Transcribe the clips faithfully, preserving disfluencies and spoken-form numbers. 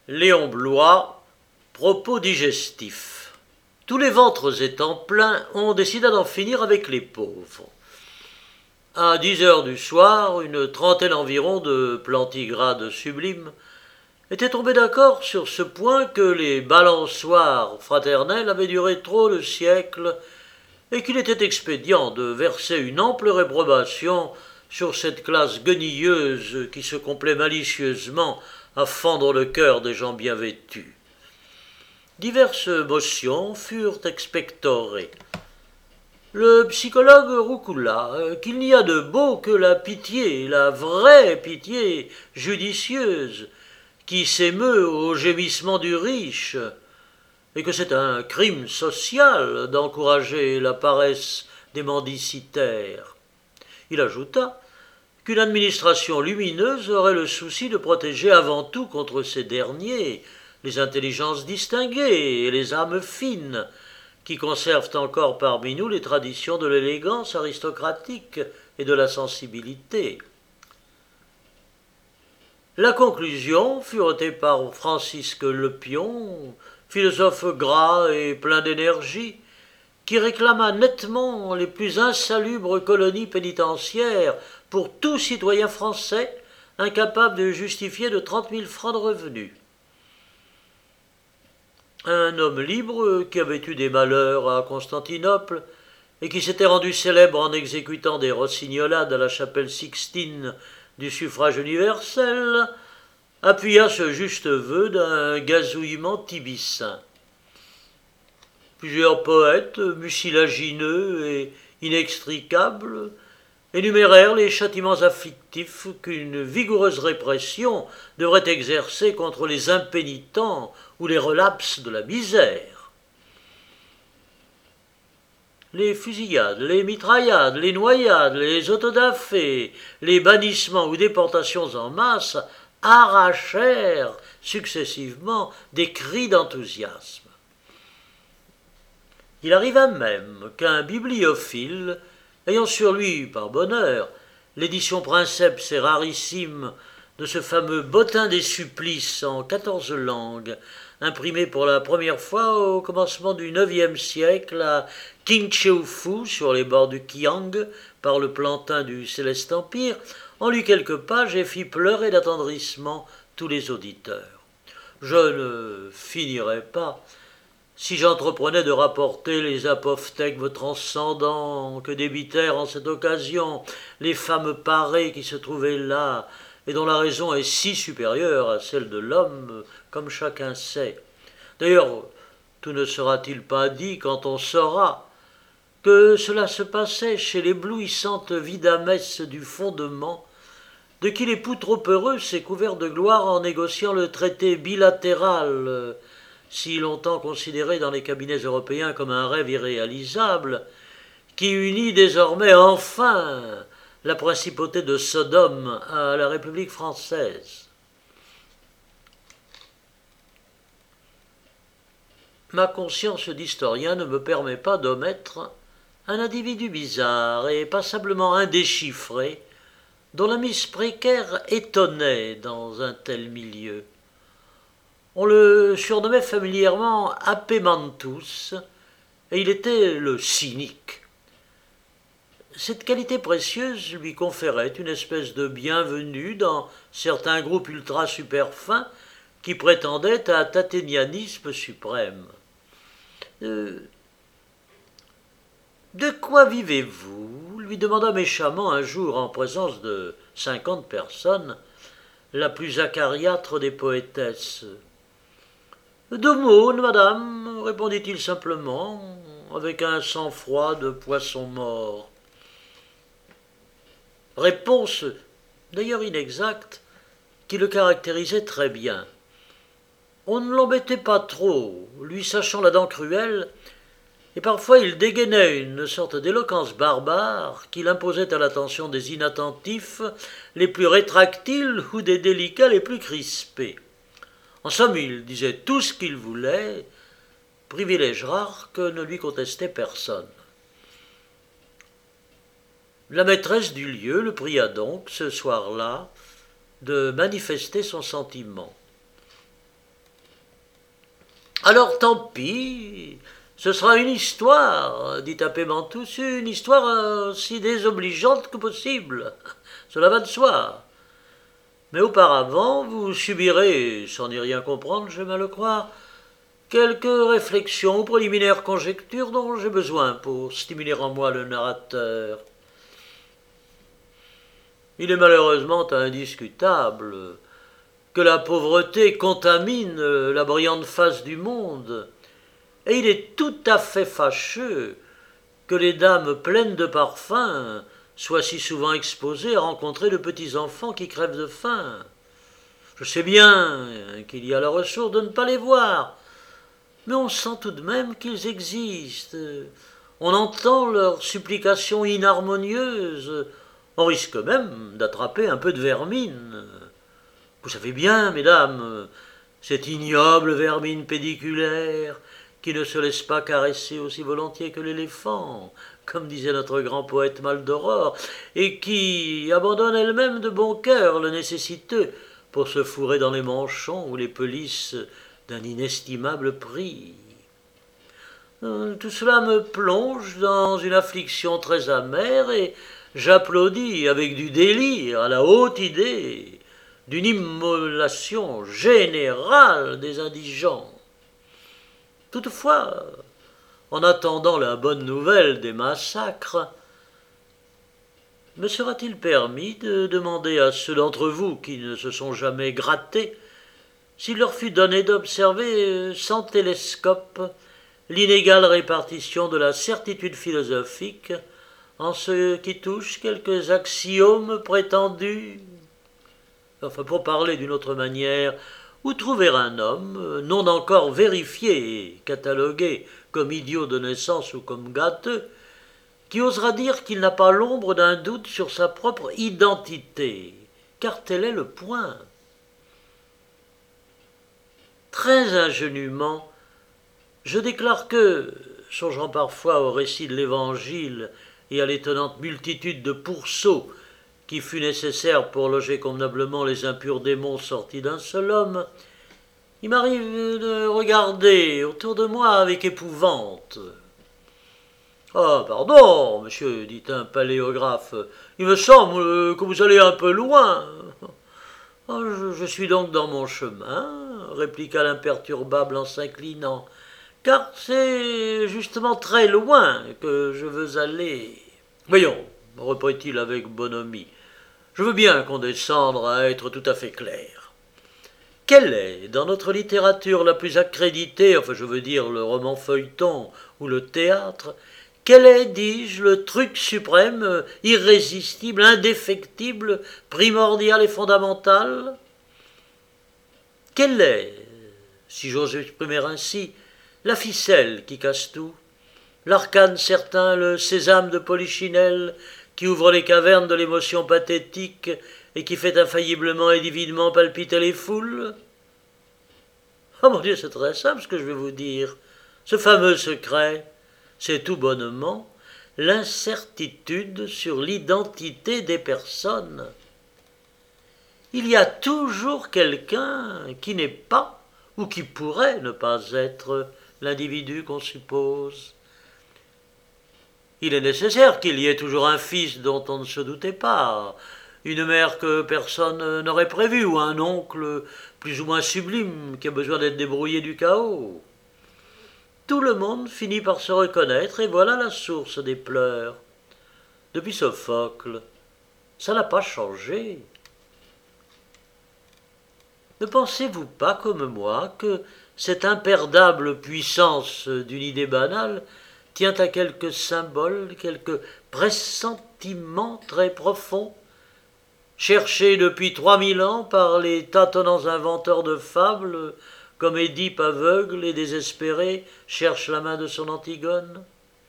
Léon Bloy, propos digestifs. Tous les ventres étant pleins, on décida d'en finir avec les pauvres. À dix heures du soir, une trentaine environ de plantigrades sublimes étaient tombés d'accord sur ce point que les balançoires fraternelles avaient duré trop de siècles et qu'il était expédient de verser une ample réprobation sur cette classe guenilleuse qui se complaît malicieusement à fendre le cœur des gens bien vêtus. Diverses motions furent expectorées. Le psychologue roucoula qu'il n'y a de beau que la pitié, la vraie pitié judicieuse, qui s'émeut au gémissement du riche, et que c'est un crime social d'encourager la paresse des mendicitaires. Il ajouta qu'une administration lumineuse aurait le souci de protéger avant tout contre ces derniers les intelligences distinguées et les âmes fines, qui conservent encore parmi nous les traditions de l'élégance aristocratique et de la sensibilité. La conclusion fut retenue par Francisque Lepion, philosophe gras et plein d'énergie, qui réclama nettement les plus insalubres colonies pénitentiaires pour tout citoyen français incapable de justifier de trente mille francs de revenus. Un homme libre qui avait eu des malheurs à Constantinople et qui s'était rendu célèbre en exécutant des rossignolades à la chapelle Sixtine du suffrage universel, appuya ce juste vœu d'un gazouillement tibicin. Plusieurs poètes, mucilagineux et inextricables, énumérèrent les châtiments afflictifs qu'une vigoureuse répression devrait exercer contre les impénitents ou les relapses de la misère. Les fusillades, les mitraillades, les noyades, les autodafés, les bannissements ou déportations en masse arrachèrent successivement des cris d'enthousiasme. Il arriva même qu'un bibliophile, ayant sur lui, par bonheur, l'édition princeps et rarissime de ce fameux Bottin des supplices en quatorze langues, imprimé pour la première fois au commencement du neuvième siècle à Qingcheu-Fu, sur les bords du Kiang, par le plantin du Céleste Empire, en lut quelques pages et fit pleurer d'attendrissement tous les auditeurs. Je ne finirai pas, si j'entreprenais de rapporter les apophthegmes transcendants que débitèrent en cette occasion les femmes parées qui se trouvaient là, et dont la raison est si supérieure à celle de l'homme, comme chacun sait. D'ailleurs, tout ne sera-t-il pas dit quand on saura que cela se passait chez l'éblouissante Vidamès du fondement, de qui l'époux trop heureux s'est couvert de gloire en négociant le traité bilatéral, si longtemps considéré dans les cabinets européens comme un rêve irréalisable, qui unit désormais enfin la principauté de Sodome à la République française. Ma conscience d'historien ne me permet pas d'omettre un individu bizarre et passablement indéchiffré, dont la mise précaire étonnait dans un tel milieu. On le surnommait familièrement Apemantus, et il était le cynique. Cette qualité précieuse lui conférait une espèce de bienvenue dans certains groupes ultra-super fins qui prétendaient à l'athénianisme suprême. Euh, « De quoi vivez-vous » lui demanda méchamment un jour en présence de cinquante personnes la plus acariâtre des poétesses. « D'aumône, madame, répondit-il simplement, avec un sang-froid de poisson mort. Réponse, d'ailleurs inexacte, qui le caractérisait très bien. On ne l'embêtait pas trop, lui sachant la dent cruelle, et parfois il dégainait une sorte d'éloquence barbare qu'il imposait à l'attention des inattentifs les plus rétractiles ou des délicats les plus crispés. En somme, il disait tout ce qu'il voulait, privilège rare que ne lui contestait personne. La maîtresse du lieu le pria donc, ce soir-là, de manifester son sentiment. Alors tant pis, ce sera une histoire, dit Apémantus, une histoire aussi désobligeante que possible. Cela va de soi. Mais auparavant, vous subirez, sans n'y rien comprendre, je vais le croire, quelques réflexions ou préliminaires conjectures dont j'ai besoin pour stimuler en moi le narrateur. Il est malheureusement indiscutable que la pauvreté contamine la brillante face du monde, et il est tout à fait fâcheux que les dames pleines de parfums soient si souvent exposées à rencontrer de petits enfants qui crèvent de faim. Je sais bien qu'il y a la ressource de ne pas les voir, mais on sent tout de même qu'ils existent. On entend leurs supplications inharmonieuses. On risque même d'attraper un peu de vermine. Vous savez bien, mesdames, cette ignoble vermine pédiculaire qui ne se laisse pas caresser aussi volontiers que l'éléphant, comme disait notre grand poète Maldoror, et qui abandonne elle-même de bon cœur le nécessiteux pour se fourrer dans les manchons ou les pelisses d'un inestimable prix. Tout cela me plonge dans une affliction très amère et j'applaudis avec du délire à la haute idée d'une immolation générale des indigents. Toutefois, en attendant la bonne nouvelle des massacres, me sera-t-il permis de demander à ceux d'entre vous qui ne se sont jamais grattés s'il leur fut donné d'observer sans télescope l'inégale répartition de la certitude philosophique en ce qui touche quelques axiomes prétendus? Enfin, pour parler d'une autre manière, où trouver un homme, non encore vérifié et catalogué comme idiot de naissance ou comme gâteux, qui osera dire qu'il n'a pas l'ombre d'un doute sur sa propre identité, car tel est le point. Très ingénument, je déclare que, songeant parfois au récit de l'Évangile et à l'étonnante multitude de pourceaux qui fut nécessaire pour loger convenablement les impurs démons sortis d'un seul homme, il m'arrive de regarder autour de moi avec épouvante. « Ah, pardon, monsieur, dit un paléographe, il me semble que vous allez un peu loin. »« Oh, je, je suis donc dans mon chemin, répliqua l'imperturbable en s'inclinant, car c'est justement très loin que je veux aller. Voyons, reprit-il avec bonhomie, je veux bien condescendre à être tout à fait clair. Quelle est, dans notre littérature la plus accréditée, enfin je veux dire le roman feuilleton ou le théâtre, quel est, dis-je, le truc suprême, irrésistible, indéfectible, primordial et fondamental? Quelle est, si j'ose exprimer ainsi, la ficelle qui casse tout, l'arcane certain, le sésame de Polichinelle, qui ouvre les cavernes de l'émotion pathétique et qui fait infailliblement et divinement palpiter les foules? Oh mon Dieu, c'est très simple ce que je vais vous dire. Ce fameux secret, c'est tout bonnement l'incertitude sur l'identité des personnes. Il y a toujours quelqu'un qui n'est pas ou qui pourrait ne pas être l'individu qu'on suppose. Il est nécessaire qu'il y ait toujours un fils dont on ne se doutait pas, une mère que personne n'aurait prévue, ou un oncle plus ou moins sublime qui a besoin d'être débrouillé du chaos. Tout le monde finit par se reconnaître, et voilà la source des pleurs. Depuis Sophocle, ça n'a pas changé. Ne pensez-vous pas, comme moi, que cette imperdable puissance d'une idée banale tient à quelques symboles, quelques pressentiments très profonds, cherchés depuis trois mille ans par les tâtonnants inventeurs de fables, comme Édipe aveugle et désespéré cherche la main de son Antigone?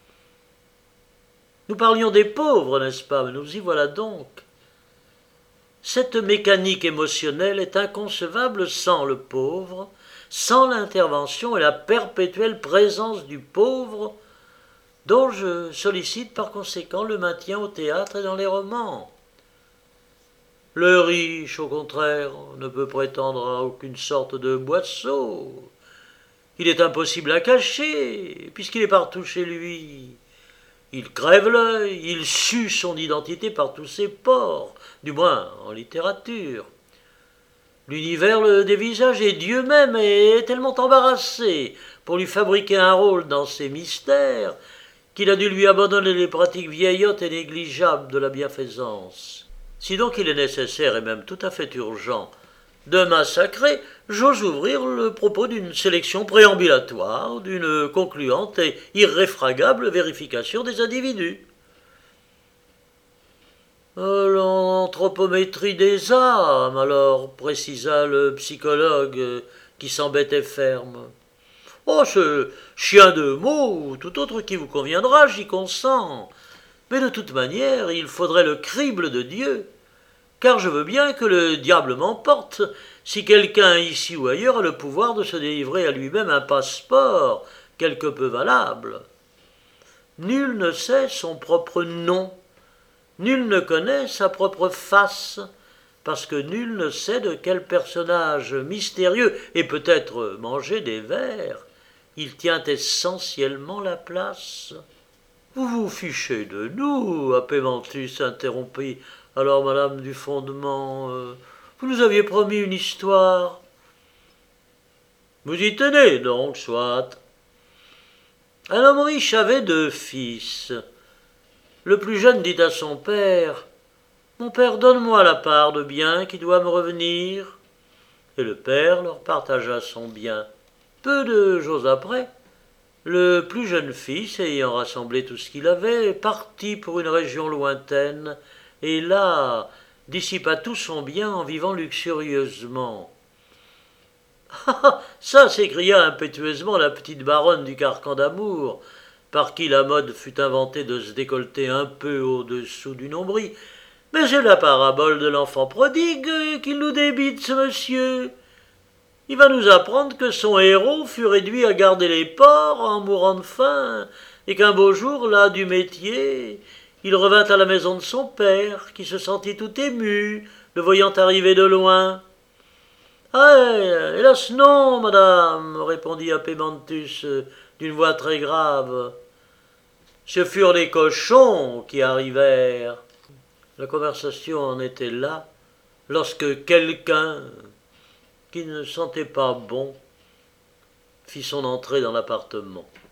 Nous parlions des pauvres, n'est-ce pas? Mais nous y voilà donc. Cette mécanique émotionnelle est inconcevable sans le pauvre, sans l'intervention et la perpétuelle présence du pauvre, dont je sollicite par conséquent le maintien au théâtre et dans les romans. Le riche, au contraire, ne peut prétendre à aucune sorte de boisseau. Il est impossible à cacher, puisqu'il est partout chez lui. Il crève l'œil, il sue son identité par tous ses pores, du moins en littérature. L'univers le dévisage et Dieu même est tellement embarrassé pour lui fabriquer un rôle dans ses mystères qu'il a dû lui abandonner les pratiques vieillottes et négligeables de la bienfaisance. Si donc il est nécessaire et même tout à fait urgent de massacrer, j'ose ouvrir le propos d'une sélection préambulatoire, d'une concluante et irréfragable vérification des individus. Euh, L'anthropométrie des âmes, alors, précisa le psychologue qui s'embêtait ferme. Oh, ce chien de mots ou tout autre qui vous conviendra, j'y consens. Mais de toute manière, il faudrait le crible de Dieu, car je veux bien que le diable m'emporte si quelqu'un ici ou ailleurs a le pouvoir de se délivrer à lui-même un passeport quelque peu valable. Nul ne sait son propre nom, nul ne connaît sa propre face, parce que nul ne sait de quel personnage mystérieux et peut-être mangé des vers il tient essentiellement la place. Vous vous fichez de nous, Apémentus interrompit alors madame du Fondement. Euh, vous nous aviez promis une histoire. Vous y tenez donc, soit. Un homme riche avait deux fils. Le plus jeune dit à son père « Mon père, donne-moi la part de bien qui doit me revenir. » Et le père leur partagea son bien. Peu de jours après, le plus jeune fils, ayant rassemblé tout ce qu'il avait, partit pour une région lointaine, et là dissipa tout son bien en vivant luxurieusement. « Ah, ça !» s'écria impétueusement la petite baronne du carcan d'amour, par qui la mode fut inventée de se décolleter un peu au-dessous du nombril. « Mais c'est la parabole de l'enfant prodigue qu'il nous débite, ce monsieur. Il va nous apprendre que son héros fut réduit à garder les porcs en mourant de faim, et qu'un beau jour, là du métier, il revint à la maison de son père, qui se sentit tout ému, le voyant arriver de loin. « Ah, hélas non, madame, répondit Apémentus d'une voix très grave. Ce furent les cochons qui arrivèrent. La conversation en était là, lorsque quelqu'un qui ne sentait pas bon fit son entrée dans l'appartement.